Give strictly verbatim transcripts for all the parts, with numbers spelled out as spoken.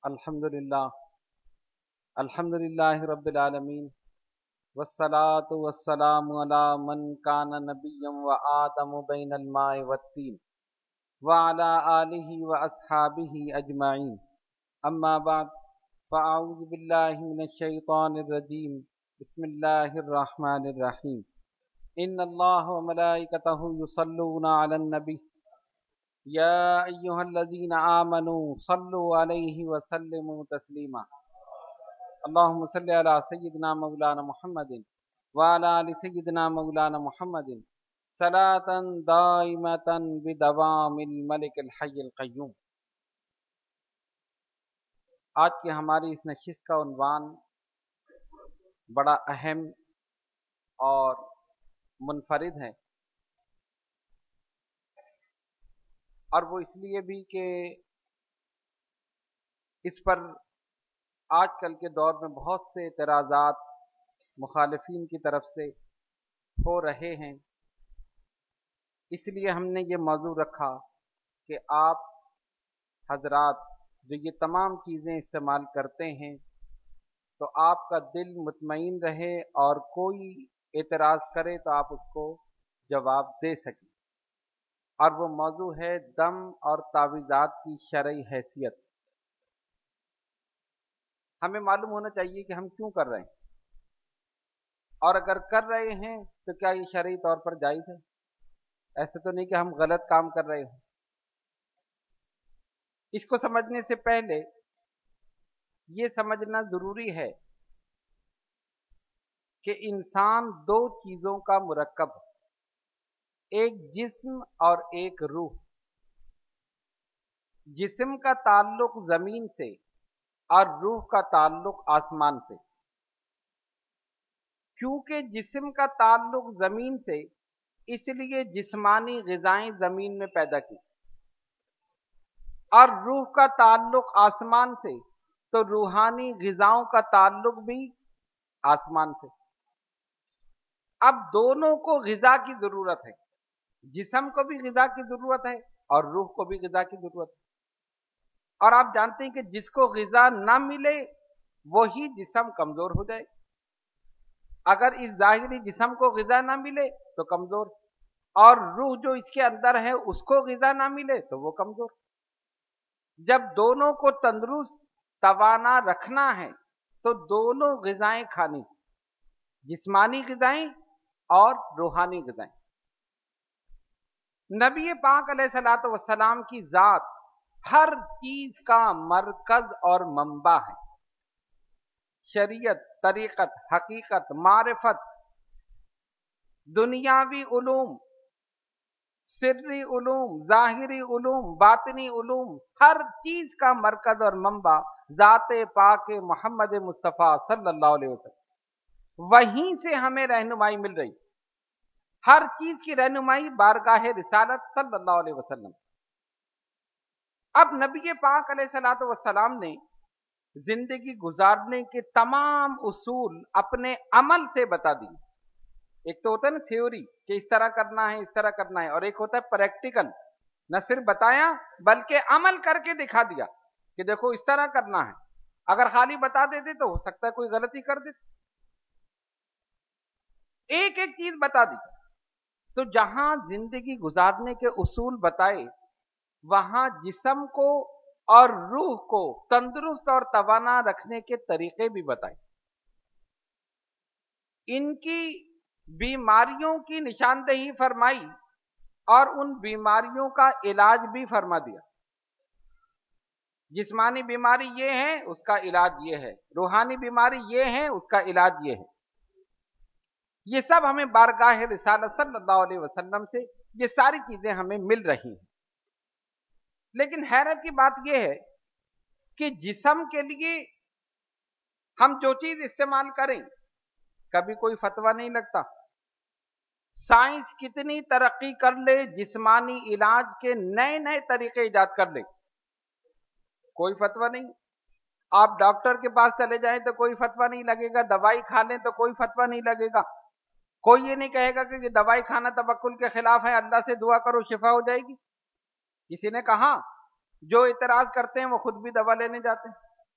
الحمد للہ الحمد للہ رب العالمین والصلاة والسلام علی من کان نبیا و آدم بین الماء والطین وعلی آلہ واصحابہ اجمعین اما بعد فاعوذ باللہ من الشیطان الرجیم بسم اللہ الرحمن الرحیم ان اللہ وملائکتہ یصلون علی النبی یا ایہا الذین آمنوا صلوا علیہ وسلموا تسلیما اللہم صلی علی سیدنا مولانا محمد وعلی آل سیدنا مولانا محمد صلاۃ دائمۃ بدوام الملک الحی القیوم۔ آج کی ہماری اس نشست کا عنوان بڑا اہم اور منفرد ہے، اور وہ اس لیے بھی کہ اس پر آج کل کے دور میں بہت سے اعتراضات مخالفین کی طرف سے ہو رہے ہیں۔ اس لیے ہم نے یہ موضوع رکھا کہ آپ حضرات جو یہ تمام چیزیں استعمال کرتے ہیں تو آپ کا دل مطمئن رہے اور کوئی اعتراض کرے تو آپ اس کو جواب دے سکیں، اور وہ موضوع ہے دم اور تعویذات کی شرعی حیثیت۔ ہمیں معلوم ہونا چاہیے کہ ہم کیوں کر رہے ہیں، اور اگر کر رہے ہیں تو کیا یہ شرعی طور پر جائز ہے؟ ایسے تو نہیں کہ ہم غلط کام کر رہے ہوں۔ اس کو سمجھنے سے پہلے یہ سمجھنا ضروری ہے کہ انسان دو چیزوں کا مرکب ہے، ایک جسم اور ایک روح۔ جسم کا تعلق زمین سے اور روح کا تعلق آسمان سے۔ کیونکہ جسم کا تعلق زمین سے، اس لیے جسمانی غذائیں زمین میں پیدا کی، اور روح کا تعلق آسمان سے تو روحانی غذاؤں کا تعلق بھی آسمان سے۔ اب دونوں کو غذا کی ضرورت ہے، جسم کو بھی غذا کی ضرورت ہے اور روح کو بھی غذا کی ضرورت ہے۔ اور آپ جانتے ہیں کہ جس کو غذا نہ ملے وہی جسم کمزور ہو جائے۔ اگر اس ظاہری جسم کو غذا نہ ملے تو کمزور، اور روح جو اس کے اندر ہے اس کو غذا نہ ملے تو وہ کمزور۔ جب دونوں کو تندرست توانا رکھنا ہے تو دونوں غذائیں کھانی، جسمانی غذائیں اور روحانی غذائیں۔ نبی پاک علیہ الصلوۃ والسلام کی ذات ہر چیز کا مرکز اور منبع ہے۔ شریعت، طریقت، حقیقت، معرفت، دنیاوی علوم، سری علوم، ظاہری علوم، باطنی علوم، ہر چیز کا مرکز اور منبع ذات پاک محمد مصطفیٰ صلی اللہ علیہ وسلم۔ وہیں سے ہمیں رہنمائی مل رہی، ہر چیز کی رہنمائی بارگاہ رسالت صلی اللہ علیہ وسلم۔ اب نبی پاک علیہ الصلوۃ والسلام نے زندگی گزارنے کے تمام اصول اپنے عمل سے بتا دی۔ ایک تو ہوتا ہے نا تھیوری کہ اس طرح کرنا ہے، اس طرح کرنا ہے، اور ایک ہوتا ہے پریکٹیکل، نہ صرف بتایا بلکہ عمل کر کے دکھا دیا کہ دیکھو اس طرح کرنا ہے۔ اگر خالی بتا دیتے تو ہو سکتا ہے کوئی غلطی کر دیتے۔ ایک ایک چیز بتا دی، تو جہاں زندگی گزارنے کے اصول بتائے وہاں جسم کو اور روح کو تندرست اور توانا رکھنے کے طریقے بھی بتائے، ان کی بیماریوں کی نشاندہی فرمائی اور ان بیماریوں کا علاج بھی فرما دیا۔ جسمانی بیماری یہ ہے، اس کا علاج یہ ہے، روحانی بیماری یہ ہے، اس کا علاج یہ ہے۔ یہ سب ہمیں بارگاہ رسالت صلی اللہ علیہ وسلم سے یہ ساری چیزیں ہمیں مل رہی ہیں۔ لیکن حیرت کی بات یہ ہے کہ جسم کے لیے ہم جو چیز استعمال کریں کبھی کوئی فتویٰ نہیں لگتا۔ سائنس کتنی ترقی کر لے، جسمانی علاج کے نئے نئے طریقے ایجاد کر لے، کوئی فتویٰ نہیں۔ آپ ڈاکٹر کے پاس چلے جائیں تو کوئی فتویٰ نہیں لگے گا، دوائی کھا لیں تو کوئی فتویٰ نہیں لگے گا۔ کوئی یہ نہیں کہے گا کہ یہ دوائی کھانا توکل کے خلاف ہے، اللہ سے دعا کرو شفا ہو جائے گی۔ کسی نے کہا جو اعتراض کرتے ہیں وہ خود بھی دوا لینے جاتے ہیں۔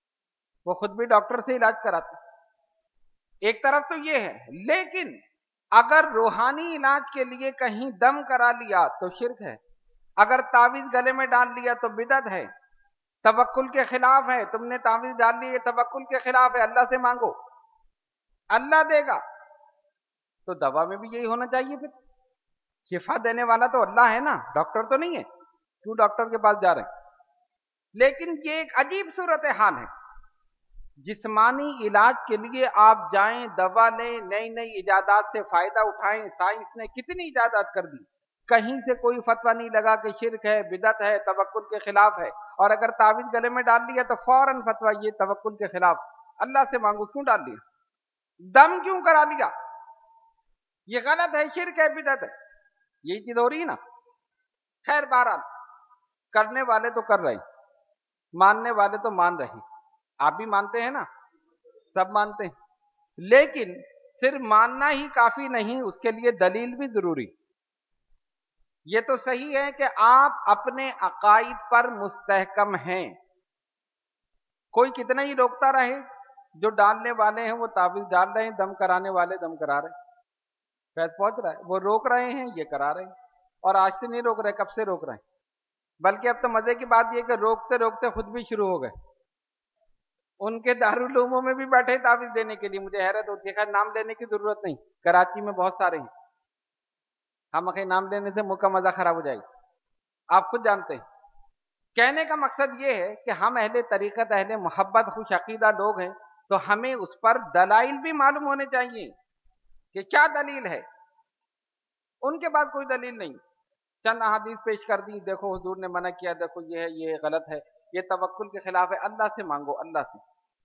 وہ خود بھی ڈاکٹر سے علاج کراتے. ایک طرف تو یہ ہے، لیکن اگر روحانی علاج کے لیے کہیں دم کرا لیا تو شرک ہے، اگر تعویذ گلے میں ڈال لیا تو بدعت ہے، توکل کے خلاف ہے. تم نے تعویذ ڈال لی، یہ توکل کے خلاف ہے. اللہ سے مانگو، اللہ دے گا. تو دوا میں بھی یہی ہونا چاہیے. پھر شفا دینے والا تو اللہ ہے نا، ڈاکٹر تو نہیں ہے. کیوں ڈاکٹر کے پاس جا رہے ہیں؟ لیکن یہ ایک عجیب صورتحال ہے. جسمانی علاج کے لیے آپ جائیں، دوا لیں، نئی نئی ایجادات سے فائدہ اٹھائیں. سائنس نے کتنی ایجادات کر دی، کہیں سے کوئی فتویٰ نہیں لگا کہ شرک ہے، بدعت ہے، توکل کے خلاف ہے. اور اگر تعویذ گلے میں ڈال لیا تو فوراً فتویٰ یہ توکل کے خلاف. اللہ سے مانگو، کیوں ڈال لیا؟ دم کیوں کرا لیا؟ یہ غلط ہے، شرک ہے، بدعت ہے. یہی چیز ہو رہی ہے نا. خیر بہرحال، کرنے والے تو کر رہے ہیں، ماننے والے تو مان رہے ہیں. آپ بھی مانتے ہیں نا، سب مانتے ہیں. لیکن صرف ماننا ہی کافی نہیں، اس کے لیے دلیل بھی ضروری. یہ تو صحیح ہے کہ آپ اپنے عقائد پر مستحکم ہیں. کوئی کتنا ہی روکتا رہے، جو ڈالنے والے ہیں وہ تعویذ ڈال رہے ہیں، دم کرانے والے دم کرا رہے ہیں، فیض پہنچ رہا ہے. وہ روک رہے ہیں، یہ کرا رہے ہیں. اور آج سے نہیں روک رہے، کب سے روک رہے ہیں. بلکہ اب تو مزے کی بات یہ کہ روکتے روکتے خود بھی شروع ہو گئے. ان کے دارالعلوموں میں بھی بیٹھے تعویذ دینے کے لیے. مجھے حیرت ہوتی ہے. خیر نام لینے کی ضرورت نہیں، کراچی میں بہت سارے ہیں. ہم اکھے نام لینے سے منہ کا مزہ خراب ہو جائے گا، آپ خود جانتے ہیں. کہنے کا مقصد یہ ہے کہ ہم اہل طریقت، اہل محبت، خوش عقیدہ لوگ ہیں، تو ہمیں اس پر دلائل بھی معلوم ہونے چاہیے کہ کیا دلیل ہے. ان کے بعد کوئی دلیل نہیں، چند احادیث پیش کر دی، دیکھو حضور نے منع کیا، دیکھو یہ ہے، یہ غلط ہے، یہ توکل کے خلاف ہے، اللہ سے مانگو، اللہ سے.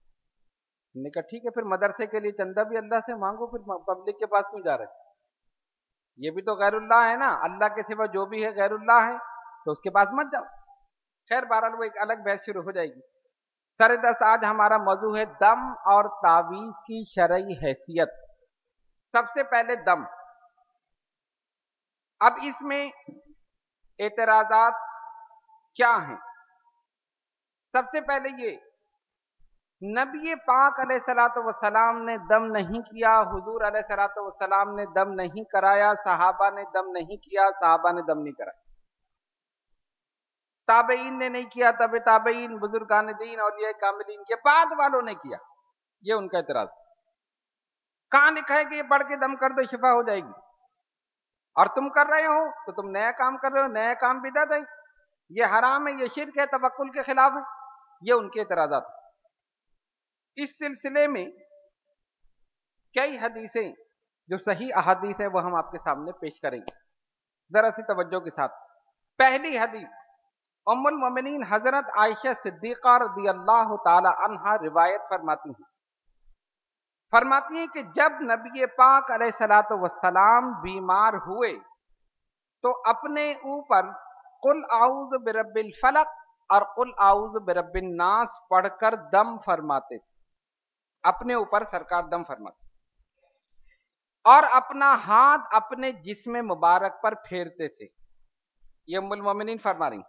نے کہا ٹھیک ہے، پھر مدرسے کے لیے چندہ بھی اللہ سے مانگو، پھر پبلک کے پاس کیوں جا رہے؟ یہ بھی تو غیر اللہ ہے نا. اللہ کے سوا جو بھی ہے غیر اللہ ہے، تو اس کے پاس مت جاؤ. خیر بہرحال وہ ایک الگ بحث شروع ہو جائے گی. سر دست آج ہمارا موضوع ہے دم اور تعویذ کی شرعی حیثیت. سب سے پہلے دم. اب اس میں اعتراضات کیا ہیں؟ سب سے پہلے یہ، نبی پاک علیہ الصلوۃ والسلام نے دم نہیں کیا، حضور علیہ الصلوۃ والسلام نے دم نہیں کرایا، صحابہ نے دم نہیں کیا، صحابہ نے دم نہیں کرایا، تابعین نے نہیں کیا، تبع تابعین، بزرگان دین، اولیاء کاملین، یہ بعد والوں نے کیا. یہ ان کا اعتراض. کہاں لکھا ہے کہ یہ پڑھ کے دم کر دو شفا ہو جائے گی؟ اور تم کر رہے ہو تو تم نیا کام کر رہے ہو، نیا کام بدعت ہے، یہ حرام ہے، یہ شرک ہے، توکل کے خلاف ہے. یہ ان کے اعتراضات. اس سلسلے میں کئی حدیثیں جو صحیح احادیث ہیں وہ ہم آپ کے سامنے پیش کریں گے ذرا سی توجہ کے ساتھ. پہلی حدیث ام المومنین حضرت عائشہ صدیقہ رضی اللہ تعالی عنہا روایت فرماتی ہیں فرماتی ہیں کہ جب نبی پاک علیہ الصلوۃ والسلام بیمار ہوئے تو اپنے اوپر قل اعوذ برب الفلق اور قل اعوذ برب الناس پڑھ کر دم فرماتے تھے. اپنے اوپر سرکار دم فرماتے اور اپنا ہاتھ اپنے جسم مبارک پر پھیرتے تھے. یہ ام المومنین فرما رہی ہیں.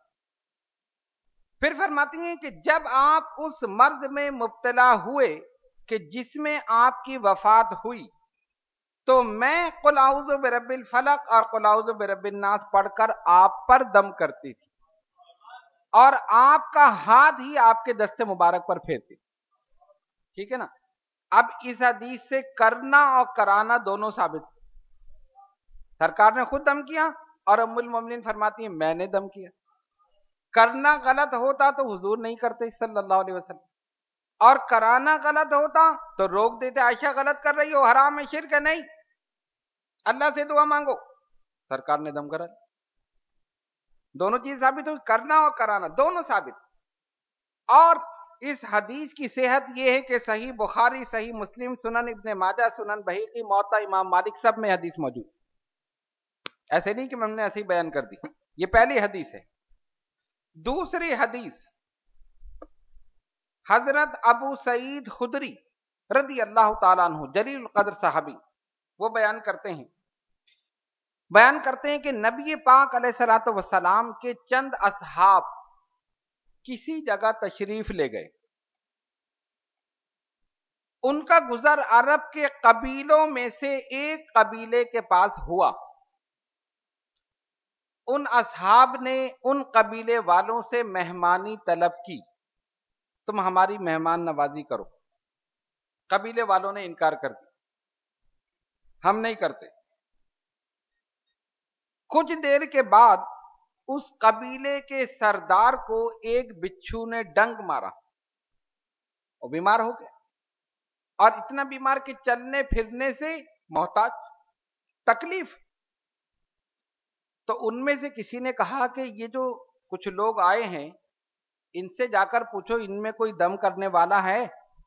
پھر فرماتی ہیں کہ جب آپ اس مرض میں مبتلا ہوئے کہ جس میں آپ کی وفات ہوئی تو میں قل اعوذ برب الفلق اور قل اعوذ برب الناس پڑھ کر آپ پر دم کرتی تھی اور آپ کا ہاتھ ہی آپ کے دست مبارک پر پھیرتی. ٹھیک ہے نا. اب اس حدیث سے کرنا اور کرانا دونوں ثابت. سرکار نے خود دم کیا اور ام المومنین فرماتی ہیں میں نے دم کیا. کرنا غلط ہوتا تو حضور نہیں کرتے صلی اللہ علیہ وسلم، اور کرانا غلط ہوتا تو روک دیتے، عائشہ غلط کر رہی ہو، حرام ہے، شرک ہے. نہیں، اللہ سے دعا مانگو. سرکار نے دم کرا. دونوں چیز ثابت ہوئی، کرنا اور کرانا دونوں ثابت. اور اس حدیث کی صحت یہ ہے کہ صحیح بخاری، صحیح مسلم، سنن ابن ماجہ، سنن بہیقی، موطا امام مالک سب میں حدیث موجود. ایسے نہیں کہ ہم نے ایسے ہی بیان کر دی. یہ پہلی حدیث ہے. دوسری حدیث حضرت ابو سعید خدری رضی اللہ تعالیٰ عنہ جلیل القدر صحابی وہ بیان کرتے ہیں بیان کرتے ہیں کہ نبی پاک علیہ الصلوۃ والسلام کے چند اصحاب کسی جگہ تشریف لے گئے. ان کا گزر عرب کے قبیلوں میں سے ایک قبیلے کے پاس ہوا. ان اصحاب نے ان قبیلے والوں سے مہمانی طلب کی، تم ہماری مہمان نوازی کرو. قبیلے والوں نے انکار کر دیا، ہم نہیں کرتے. کچھ دیر کے بعد اس قبیلے کے سردار کو ایک بچھو نے ڈنگ مارا، وہ بیمار ہو گیا، اور اتنا بیمار کہ چلنے پھرنے سے محتاج، تکلیف. تو ان میں سے کسی نے کہا کہ یہ جو کچھ لوگ آئے ہیں ان سے جا کر پوچھو ان میں کوئی دم کرنے والا ہے.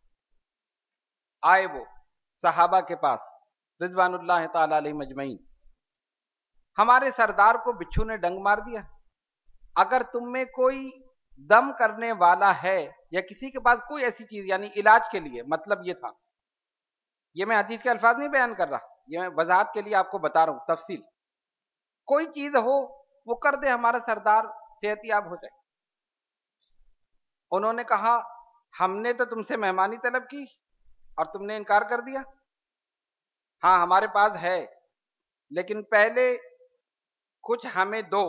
آئے وہ صحابہ کے پاس رضوان اللہ تعالی علیہ مجمعین، ہمارے سردار کو بچھو نے ڈنگ مار دیا، اگر تم میں کوئی دم کرنے والا ہے یا کسی کے پاس کوئی ایسی چیز، یعنی علاج کے لیے، مطلب یہ تھا، یہ میں حدیث کے الفاظ نہیں بیان کر رہا، یہ میں وضاحت کے لیے آپ کو بتا رہا ہوں تفصیل، کوئی چیز ہو وہ کر دے ہمارا سردار صحت یاب ہو جائے. انہوں نے کہا ہم نے تو تم سے مہمانی طلب کی اور تم نے انکار کر دیا. ہاں ہمارے پاس ہے، لیکن پہلے کچھ ہمیں دو،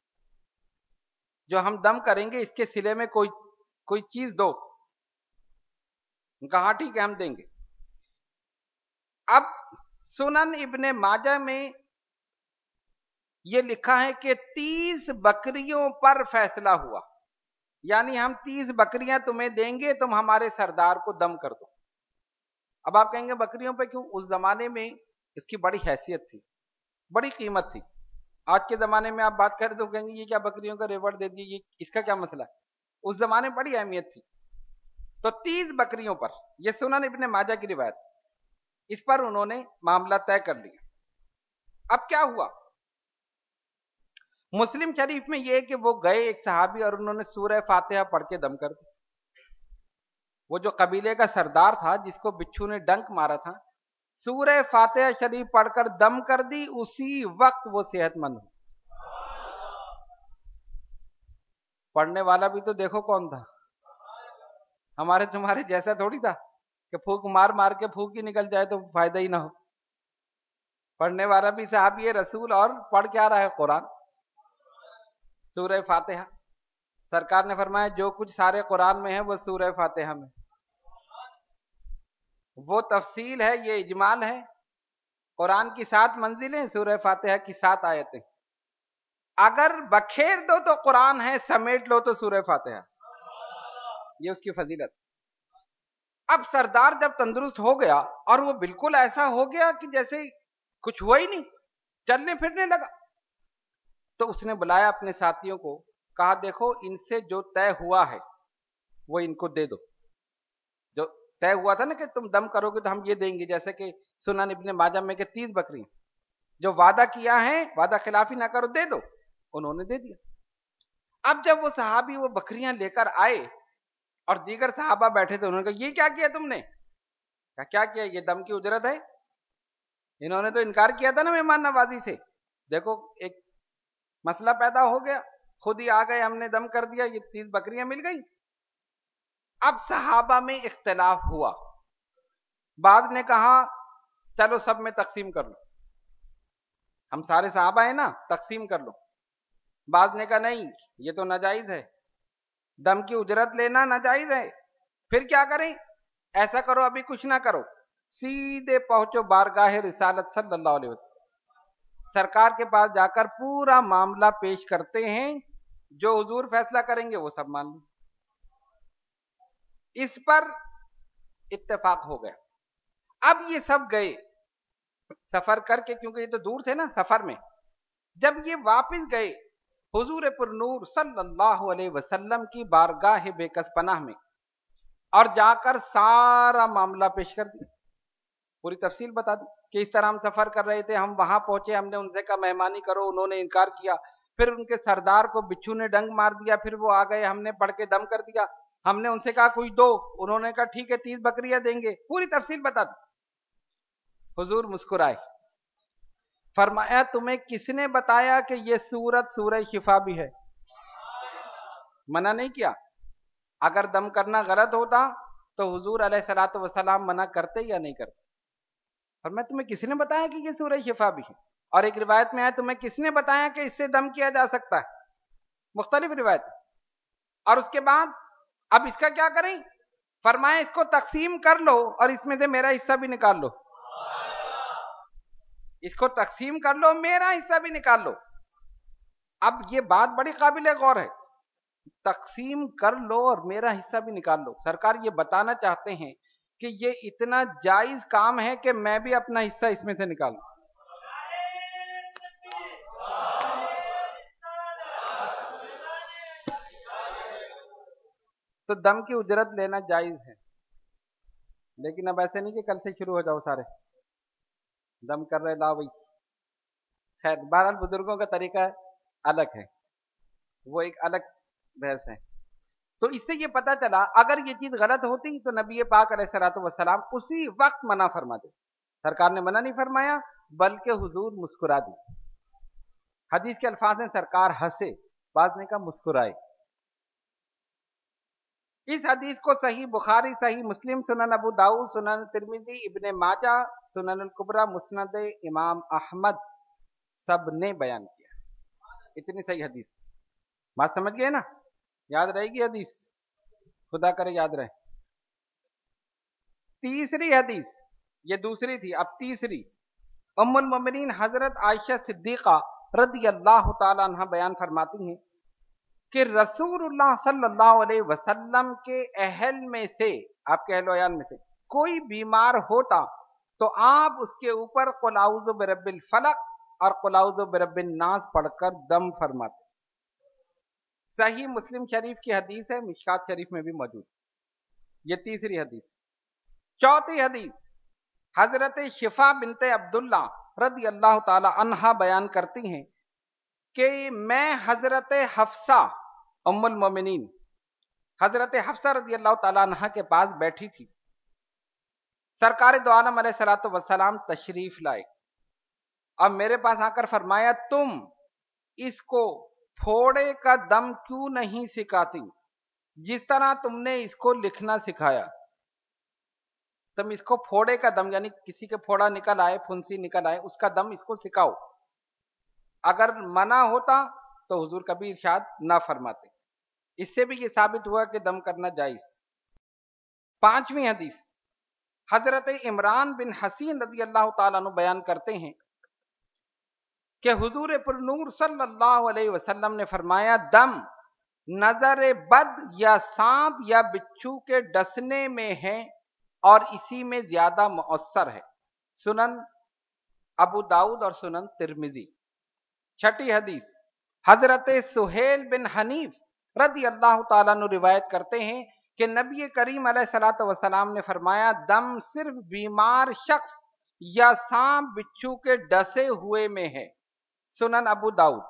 جو ہم دم کریں گے اس کے سلے میں کوئی کوئی چیز دو. کہا ٹھیک ہے ہم دیں گے. اب سنن ابن ماجہ میں یہ لکھا ہے کہ تیس بکریوں پر فیصلہ ہوا، یعنی ہم تیس بکریاں تمہیں دیں گے، تم ہمارے سردار کو دم کر دو. اب آپ کہیں گے بکریوں پہ کیوں؟ اس زمانے میں اس کی بڑی حیثیت تھی، بڑی قیمت تھی. آج کے زمانے میں آپ بات کریں تو کہیں گے یہ کیا بکریوں کا ریوڑ دے دیے، یہ اس کا کیا مسئلہ ہے؟ اس زمانے میں بڑی اہمیت تھی. تو تیس بکریوں پر، یہ سنن ابن ماجہ کی روایت، اس پر انہوں نے معاملہ طے کر لیا. اب کیا ہوا؟ مسلم شریف میں یہ کہ وہ گئے ایک صحابی اور انہوں نے سورہ فاتحہ پڑھ کے دم کر دی. وہ جو قبیلے کا سردار تھا جس کو بچھو نے ڈنک مارا تھا، سورہ فاتحہ شریف پڑھ کر دم کر دی، اسی وقت وہ صحت مند ہو. پڑھنے والا بھی تو دیکھو کون تھا، ہمارے تمہارے جیسا تھوڑی تھا کہ پھونک مار مار کے پھونک ہی نکل جائے تو فائدہ ہی نہ ہو. پڑھنے والا بھی صحابی رسول اور پڑھ کیا رہا ہے؟ قرآن، سورہ فاتحہ. سرکار نے فرمایا جو کچھ سارے قرآن میں ہے وہ سورہ فاتحہ میں. وہ تفصیل ہے، یہ اجمال ہے. قرآن کی سات منزلیں، سورہ فاتحہ کی سات آیتیں. اگر بکھیر دو تو قرآن ہے، سمیٹ لو تو سورہ فاتحہ. یہ اس کی فضیلت. اب سردار جب تندرست ہو گیا اور وہ بالکل ایسا ہو گیا کہ جیسے کچھ ہوا ہی نہیں، چلنے پھرنے لگا، تو اس نے بلایا اپنے ساتھیوں کو، کہا دیکھو ان سے جو طے ہوا ہے وہ ان کو دے دو. جو طے ہوا تھا نا کہ تم دم کرو گے تو ہم یہ دیں گے، جیسے کہ سنن ابن ماجہ میں کہ تیس بکری، جو وعدہ کیا ہے وعدہ خلافی نہ کرو، دے دو. انہوں نے دے دیا. اب جب وہ صحابی وہ بکریاں لے کر آئے اور دیگر صحابہ بیٹھے تھے، انہوں نے کہا یہ کیا کیا تم نے؟ کہا کیا کیا؟ یہ دم کی اجرت ہے. انہوں نے تو انکار کیا تھا نا مہمان نوازی سے. دیکھو ایک مسئلہ پیدا ہو گیا، خود ہی آ گئے، ہم نے دم کر دیا، یہ تیس بکریاں مل گئی. اب صحابہ میں اختلاف ہوا. بعض نے کہا چلو سب میں تقسیم کر لو، ہم سارے صحابہ ہیں نا، تقسیم کر لو. بعض نے کہا نہیں یہ تو ناجائز ہے، دم کی اجرت لینا ناجائز ہے. پھر کیا کریں؟ ایسا کرو ابھی کچھ نہ کرو، سیدھے پہنچو بارگاہ رسالت صلی اللہ علیہ وسلم، سرکار کے پاس جا کر پورا معاملہ پیش کرتے ہیں، جو حضور فیصلہ کریں گے وہ سب مان لیں. اس پر اتفاق ہو گیا. اب یہ سب گئے سفر کر کے، کیونکہ یہ تو دور تھے نا سفر میں. جب یہ واپس گئے حضور پر نور صلی اللہ علیہ وسلم کی بارگاہ بے کس پناہ میں، اور جا کر سارا معاملہ پیش کر دیا، پوری تفصیل بتا دی کہ اس طرح ہم سفر کر رہے تھے، ہم وہاں پہنچے، ہم نے ان سے کہا مہمانی کرو، انہوں نے انکار کیا، پھر ان کے سردار کو بچھو نے ڈنگ مار دیا، پھر وہ آ گئے، ہم نے پڑھ کے دم کر دیا، ہم نے ان سے کہا کوئی دو، انہوں نے کہا ٹھیک ہے تیس بکریاں دیں گے، پوری تفصیل بتا دی. حضور مسکرائے، فرمایا تمہیں کس نے بتایا کہ یہ سورت سورہ شفا بھی ہے؟ منع نہیں کیا. اگر دم کرنا غلط ہوتا تو حضور علیہ الصلوۃ والسلام منع کرتے یا نہیں کرتے؟ اور میں تمہیں کس نے بتایا کہ یہ سورہ شفا بھی ہے؟ اور ایک روایت میں ہے تمہیں کس نے بتایا کہ اس سے دم کیا جا سکتا ہے؟ مختلف روایت. اور اس کے بعد اب اس کا کیا کریں؟ فرمایا اس کو تقسیم کر لو اور اس میں سے میرا حصہ بھی نکال لو. اس کو تقسیم کر لو، میرا حصہ بھی نکال لو. اب یہ بات بڑی قابل غور ہے، تقسیم کر لو اور میرا حصہ بھی نکال لو. سرکار یہ بتانا چاہتے ہیں کہ یہ اتنا جائز کام ہے کہ میں بھی اپنا حصہ اس میں سے نکالوں. تو دم کی اجرت لینا جائز ہے، لیکن اب ایسے نہیں کہ کل سے شروع ہو جاؤ سارے دم کر رہے لاؤ بھائی. خیر بہرحال بزرگوں کا طریقہ الگ ہے، وہ ایک الگ بحث ہے. تو اس سے یہ پتا چلا اگر یہ چیز غلط ہوتی تو نبی پاک علیہ الصلوۃ والسلام اسی وقت منع فرما دے. سرکار نے منع نہیں فرمایا بلکہ حضور مسکرا دی. حدیث کے الفاظ ہیں سرکار ہنسے، بعض نے کہا مسکرائے. اس حدیث کو صحیح بخاری، صحیح مسلم، سنن ابو داؤد، سنن ترمذی، ابن ماجہ، سنن الکبریٰ، مسند امام احمد سب نے بیان کیا. اتنی صحیح حدیث. بات سمجھ گئے نا؟ یاد رہے گی حدیث؟ خدا کرے یاد رہے. تیسری حدیث، یہ دوسری تھی، اب تیسری. ام المؤمنین حضرت عائشہ صدیقہ رضی اللہ تعالی عنہ بیان فرماتی ہیں کہ رسول اللہ صلی اللہ علیہ وسلم کے اہل میں سے، آپ کے اہل و عیال میں سے کوئی بیمار ہوتا تو آپ اس کے اوپر قل اعوذ برب الفلق اور قل اعوذ برب الناس پڑھ کر دم فرماتے. صحیح مسلم شریف کی حدیث ہے، مشکات شریف میں بھی موجود. یہ تیسری حدیث. چوتھی حدیث حضرت شفا بنت عبداللہ رضی اللہ تعالی عنہا بیان کرتی ہیں کہ میں حضرت حفصہ ام المومنین حضرت حفصہ رضی اللہ تعالی عنہ کے پاس بیٹھی تھی. سرکار دو عالم علیہ الصلوۃ والسلام تشریف لائے اور میرے پاس آ کر فرمایا تم اس کو پھوڑے کا دم کیوں نہیں سکھاتی جس طرح تم نے اس کو لکھنا سکھایا. تم اس کو پھوڑے کا دم، یعنی کسی کے پھوڑا نکل آئے، پھنسی نکل آئے، اس کا دم اس کو سکھاؤ. اگر منع ہوتا تو حضور کبھی ارشاد نہ فرماتے. اس سے بھی یہ ثابت ہوا کہ دم کرنا جائز. پانچویں حدیث حضرت عمران بن حسین رضی اللہ تعالیٰ عنہ بیان کرتے ہیں کہ حضور پر نور صلی اللہ علیہ وسلم نے فرمایا دم نظر بد یا سانپ یا بچھو کے ڈسنے میں ہے اور اسی میں زیادہ مؤثر ہے. سنن ابو داؤد اور سنن ترمذی. چھٹی حدیث حضرت سہیل بن حنیف رضی اللہ تعالیٰ عنہ روایت کرتے ہیں کہ نبی کریم علیہ الصلوۃ والسلام نے فرمایا دم صرف بیمار شخص یا سانپ بچھو کے ڈسے ہوئے میں ہے. سنن ابو داؤد.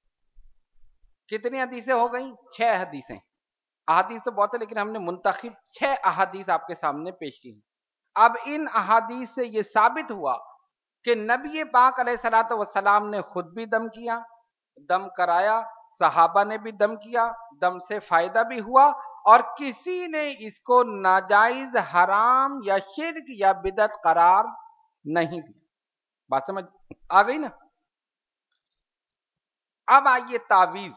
کتنی حدیثیں ہو گئیں؟ چھ حدیثیں. احادیث تو بہت ہے لیکن ہم نے منتخب چھ احادیث آپ کے سامنے پیش کی ہیں. اب ان احادیث سے یہ ثابت ہوا کہ نبی پاک علیہ الصلوۃ والسلام نے خود بھی دم کیا، دم کرایا، صحابہ نے بھی دم کیا، دم سے فائدہ بھی ہوا، اور کسی نے اس کو ناجائز، حرام یا شرک یا بدعت قرار نہیں دیا. بات سمجھ آ گئی نا؟ اب آئیے تعویذ.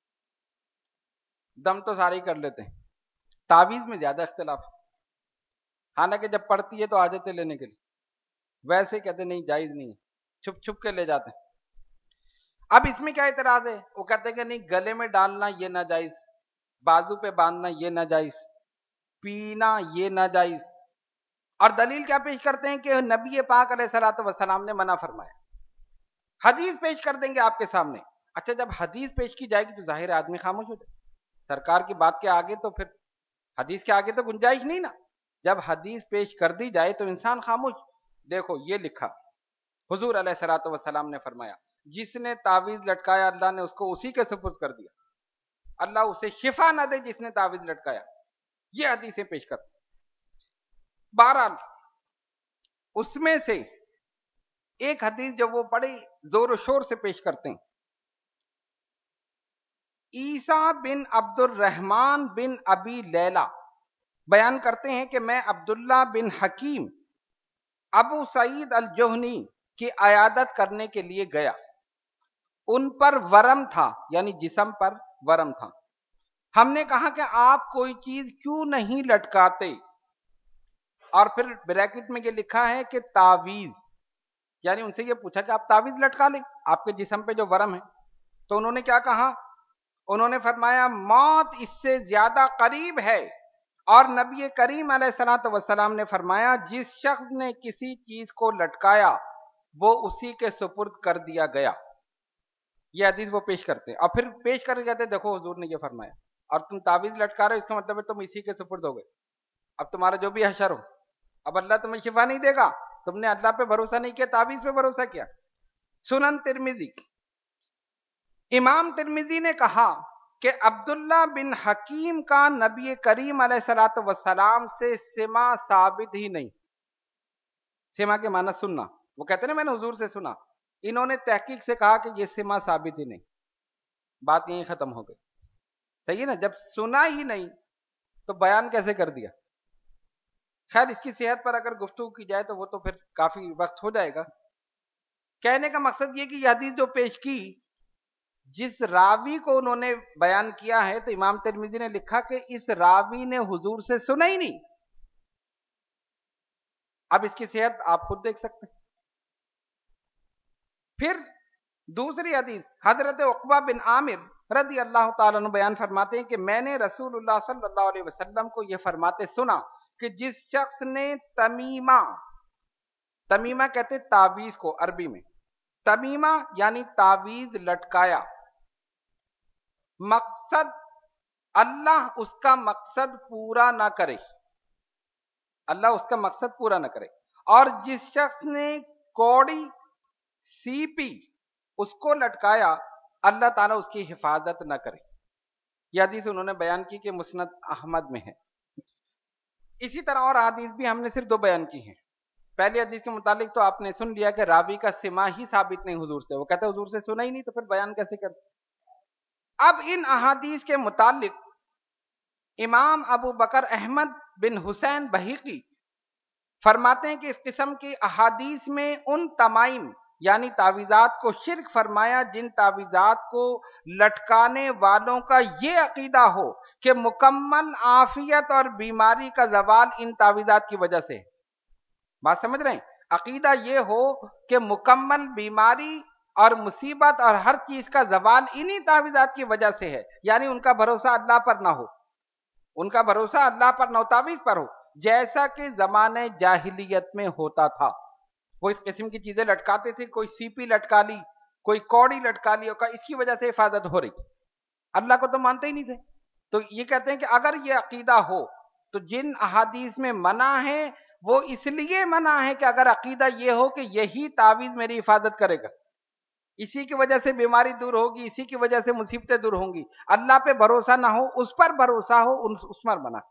دم تو سارے ہی کر لیتے ہیں، تعویذ میں زیادہ اختلاف. حالانکہ جب پڑتی ہے تو آ جاتے لینے کے لیے، ویسے کہتے نہیں جائز نہیں ہے، چھپ چھپ کے لے جاتے ہیں. اب اس میں کیا اعتراض ہے؟ وہ کہتے ہیں کہ نہیں گلے میں ڈالنا یہ ناجائز، بازو پہ باندھنا یہ ناجائز، پینا یہ ناجائز. اور دلیل کیا پیش کرتے ہیں کہ نبی پاک علیہ الصلوۃ والسلام نے منع فرمایا. حدیث پیش کر دیں گے آپ کے سامنے. اچھا جب حدیث پیش کی جائے گی تو ظاہر آدمی خاموش ہو جائے. سرکار کی بات کے آگے تو پھر حدیث کے آگے تو گنجائش نہیں نا. جب حدیث پیش کر دی جائے تو انسان خاموش. دیکھو یہ لکھا حضور علیہ الصلوۃ والسلام نے فرمایا جس نے تعویذ لٹکایا اللہ نے اس کو اسی کے سپرد کر دیا، اللہ اسے شفا نہ دے جس نے تعویذ لٹکایا. یہ حدیثیں پیش کرتے. بہرحال اس میں سے ایک حدیث جو وہ بڑے زور و شور سے پیش کرتے ہیں، عیسیٰ بن عبد الرحمن بن ابی لیلہ بیان کرتے ہیں کہ میں عبداللہ بن حکیم ابو سعید الجہنی کی عیادت کرنے کے لیے گیا. ان پر ورم تھا، یعنی جسم پر ورم تھا. ہم نے کہا کہ آپ کوئی چیز کیوں نہیں لٹکاتے؟ اور پھر بریکٹ میں یہ لکھا ہے کہ تعویذ، یعنی ان سے یہ پوچھا کہ آپ تعویذ لٹکا لیں آپ کے جسم پہ جو ورم ہے. تو انہوں نے کیا کہا؟ انہوں نے فرمایا موت اس سے زیادہ قریب ہے. اور نبی کریم علیہ الصلوۃ والسلام نے فرمایا جس شخص نے کسی چیز کو لٹکایا وہ اسی کے سپرد کر دیا گیا. یہ حدیث وہ پیش کرتے ہیں اور پھر پیش کر کے کہتے ہیں دیکھو حضور نے یہ فرمایا، اور تم تعویذ لٹکا رہے ہو، اس کا مطلب ہے تم اسی کے سپرد ہو گئے. اب تمہارا جو بھی حشر ہو، اب اللہ تمہیں شفا نہیں دے گا، تم نے اللہ پہ بھروسہ نہیں کیا، تعویذ پہ بھروسہ کیا. سنن ترمذی، امام ترمذی نے کہا کہ عبداللہ بن حکیم کا نبی کریم علیہ الصلوۃ والسلام سے سماع ثابت ہی نہیں. سماع کے معنی سننا، وہ کہتے ہیں نا میں نے حضور سے سنا. انہوں نے تحقیق سے کہا کہ یہ سماع ثابت ہی نہیں. بات یہیں ختم ہو گئی. صحیح ہے نا؟ جب سنا ہی نہیں تو بیان کیسے کر دیا؟ خیر اس کی صحت پر اگر گفتگو کی جائے تو وہ تو پھر کافی وقت ہو جائے گا. کہنے کا مقصد یہ کہ یہ حدیث جو پیش کی، جس راوی کو انہوں نے بیان کیا ہے، تو امام ترمذی نے لکھا کہ اس راوی نے حضور سے سنا ہی نہیں. اب اس کی صحت آپ خود دیکھ سکتے ہیں. پھر دوسری حدیث حضرت عقبہ بن عامر رضی اللہ تعالیٰ عنہ بیان فرماتے ہیں کہ میں نے رسول اللہ صلی اللہ علیہ وسلم کو یہ فرماتے سنا کہ جس شخص نے تمیمہ، تمیمہ کہتے تعویذ کو عربی میں، تمیمہ یعنی تعویذ لٹکایا، مقصد اللہ اس کا مقصد پورا نہ کرے، اللہ اس کا مقصد پورا نہ کرے، اور جس شخص نے کوڑی سیپی اس کو لٹکایا، اللہ تعالیٰ اس کی حفاظت نہ کرے. یہ حدیث انہوں نے بیان کی کہ مسند احمد میں ہے. اسی طرح اور حدیث بھی ہم نے صرف دو بیان کی ہیں. پہلی حدیث کے متعلق تو آپ نے سن لیا کہ راوی کا سماع ہی ثابت نہیں حضور سے، وہ کہتے ہیں حضور سے سنا ہی نہیں تو پھر بیان کیسے کرتے. اب ان احادیث کے متعلق امام ابو بکر احمد بن حسین بہیقی فرماتے ہیں کہ اس قسم کی احادیث میں ان تمائم یعنی تعویذات کو شرک فرمایا جن تعویذات کو لٹکانے والوں کا یہ عقیدہ ہو کہ مکمل عافیت اور بیماری کا زوال ان تعویذات کی وجہ سے. بات سمجھ رہے ہیں؟ عقیدہ یہ ہو کہ مکمل بیماری اور مصیبت اور ہر چیز کا زوال انہی تعویذات کی وجہ سے ہے، یعنی ان کا بھروسہ اللہ پر نہ ہو، ان کا بھروسہ اللہ پر نہ ہو، تعویذ پر ہو، جیسا کہ زمانے جاہلیت میں ہوتا تھا. وہ اس قسم کی چیزیں لٹکاتے تھے، کوئی سیپی لٹکا لی، کوئی کوڑی لٹکا لی، اس کی وجہ سے حفاظت ہو رہی. اللہ کو تو مانتے ہی نہیں تھے. تو یہ کہتے ہیں کہ اگر یہ عقیدہ ہو تو جن احادیث میں منع ہے وہ اس لیے منع ہے کہ اگر عقیدہ یہ ہو کہ یہی تعویذ میری حفاظت کرے گا، اسی کی وجہ سے بیماری دور ہوگی، اسی کی وجہ سے مصیبتیں دور ہوں گی، اللہ پہ بھروسہ نہ ہو، اس پر بھروسہ ہو، اس پر منع.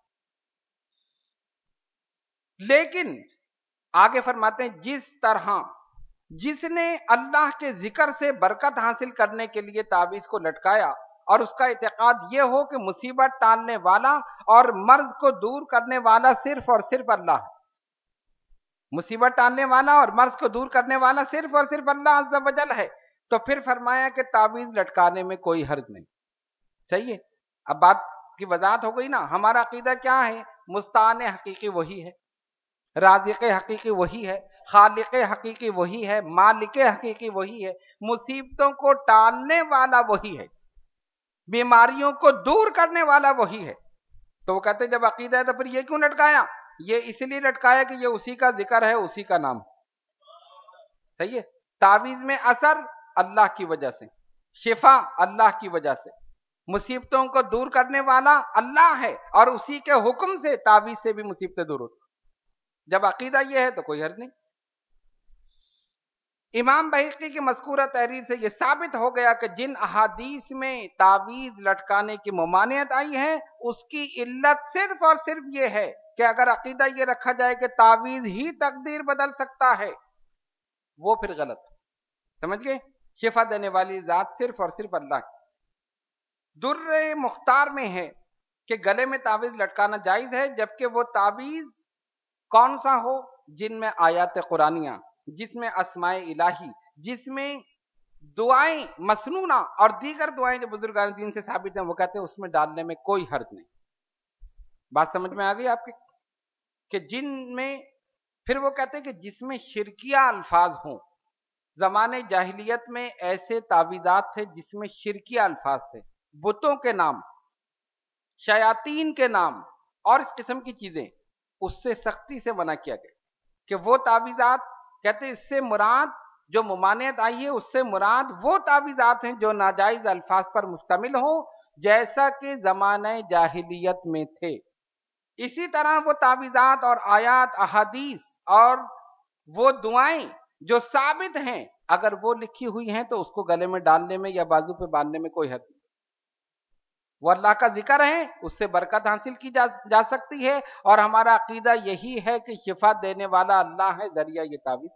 لیکن آگے فرماتے ہیں جس طرح جس نے اللہ کے ذکر سے برکت حاصل کرنے کے لیے تعویذ کو لٹکایا اور اس کا اعتقاد یہ ہو کہ مصیبت ٹالنے والا اور مرض کو دور کرنے والا صرف اور صرف اللہ ہے، مصیبت ٹالنے والا اور مرض کو دور کرنے والا صرف اور صرف اللہ عز و جل ہے، تو پھر فرمایا کہ تعویذ لٹکانے میں کوئی حرج نہیں. صحیح ہے؟ اب بات کی وضاحت ہو گئی نا. ہمارا عقیدہ کیا ہے؟ مستعان حقیقی وہی ہے، رازق حقیقی وہی ہے، خالق حقیقی وہی ہے، مالک حقیقی وہی ہے، مصیبتوں کو ٹالنے والا وہی ہے، بیماریوں کو دور کرنے والا وہی ہے. تو وہ کہتے ہیں جب عقیدہ ہے تو پھر یہ کیوں لٹکایا؟ یہ اس لیے لٹکایا کہ یہ اسی کا ذکر ہے، اسی کا نام. صحیح ہے؟ تعویذ میں اثر اللہ کی وجہ سے، شفا اللہ کی وجہ سے، مصیبتوں کو دور کرنے والا اللہ ہے، اور اسی کے حکم سے تعویذ سے بھی مصیبتیں دور ہوتی. جب عقیدہ یہ ہے تو کوئی حرج نہیں. امام بہیقی کی مذکورہ تحریر سے یہ ثابت ہو گیا کہ جن احادیث میں تعویذ لٹکانے کی ممانعت آئی ہے اس کی علت صرف اور صرف یہ ہے کہ اگر عقیدہ یہ رکھا جائے کہ تعویذ ہی تقدیر بدل سکتا ہے، وہ پھر غلط. سمجھ گئے؟ شفا دینے والی ذات صرف اور صرف اللہ کی. در مختار میں ہے کہ گلے میں تعویذ لٹکانا جائز ہے، جبکہ وہ تعویذ کون سا ہو جن میں آیات قرآنیہ، جس میں اسماء الہی، جس میں دعائیں مسنونہ اور دیگر دعائیں جو بزرگان دین سے ثابت ہیں، وہ کہتے ہیں اس میں ڈالنے میں کوئی حرج نہیں۔ بات سمجھ میں آ گئی آپ کی؟ کہ جن میں پھر وہ کہتے ہیں کہ جس میں شرکیہ الفاظ ہوں۔ زمانے جاہلیت میں ایسے تعویذات تھے جس میں شرکیہ الفاظ تھے، بتوں کے نام، شیاطین کے نام اور اس قسم کی چیزیں، اس سے سختی سے منع کیا گیا کہ وہ تعویذات، کہتے ہیں اس سے مراد جو ممانعت آئی ہے، اس سے مراد وہ تعویذات ہیں جو ناجائز الفاظ پر مشتمل ہوں، جیسا کہ زمانہ جاہلیت میں تھے۔ اسی طرح وہ تعویذات اور آیات، احادیث اور وہ دعائیں جو ثابت ہیں، اگر وہ لکھی ہوئی ہیں تو اس کو گلے میں ڈالنے میں یا بازو پہ باندھنے میں کوئی حد نہیں۔ وہ اللہ کا ذکر ہے، اس سے برکت حاصل کی جا, جا سکتی ہے، اور ہمارا عقیدہ یہی ہے کہ شفا دینے والا اللہ ہے، ذریعہ یہ تعویذ،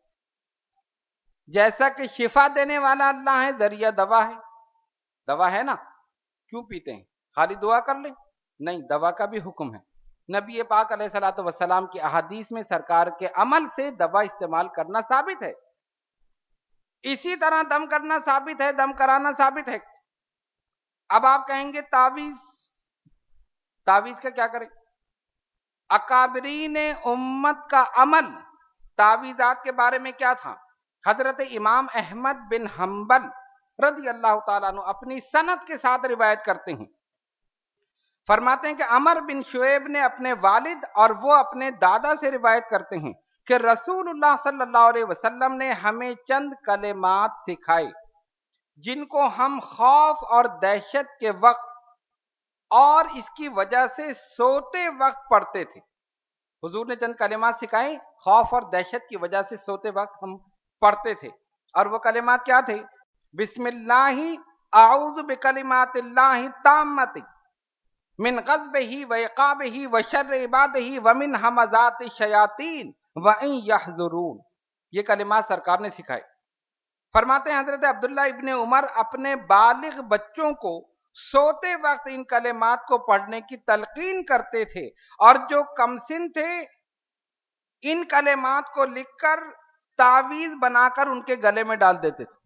جیسا کہ شفا دینے والا اللہ ہے، ذریعہ دوا ہے۔ دوا ہے نا، کیوں پیتے ہیں؟ خالی دعا کر لیں؟ نہیں، دوا کا بھی حکم ہے۔ نبی پاک علیہ الصلوۃ والسلام کی احادیث میں سرکار کے عمل سے دوا استعمال کرنا ثابت ہے۔ اسی طرح دم کرنا ثابت ہے، دم کرانا ثابت ہے۔ اب آپ کہیں گے تعویذ، تعویذ کا کیا کریں؟ اکابرین امت کا عمل تعویذات کے بارے میں کیا تھا؟ حضرت امام احمد بن حنبل رضی اللہ تعالیٰ عنہ اپنی سند کے ساتھ روایت کرتے ہیں، فرماتے ہیں کہ عمر بن شعیب نے اپنے والد اور وہ اپنے دادا سے روایت کرتے ہیں کہ رسول اللہ صلی اللہ علیہ وسلم نے ہمیں چند کلمات سکھائے جن کو ہم خوف اور دہشت کے وقت اور اس کی وجہ سے سوتے وقت پڑھتے تھے۔ حضور نے چند کلمات سکھائے، خوف اور دہشت کی وجہ سے سوتے وقت ہم پڑھتے تھے، اور وہ کلمات کیا تھے؟ بسم اللہ اعوذ بکلمات اللہ التامۃ من غضبہ وعقابہ وشر عبادہ ومن ہمزات الشیاطین وان یحضرون۔ یہ کلمات سرکار نے سکھائے۔ فرماتے ہیں حضرت عبداللہ ابن عمر اپنے بالغ بچوں کو سوتے وقت ان کلمات کو پڑھنے کی تلقین کرتے تھے، اور جو کمسن تھے ان کلمات کو لکھ کر تعویذ بنا کر ان کے گلے میں ڈال دیتے تھے۔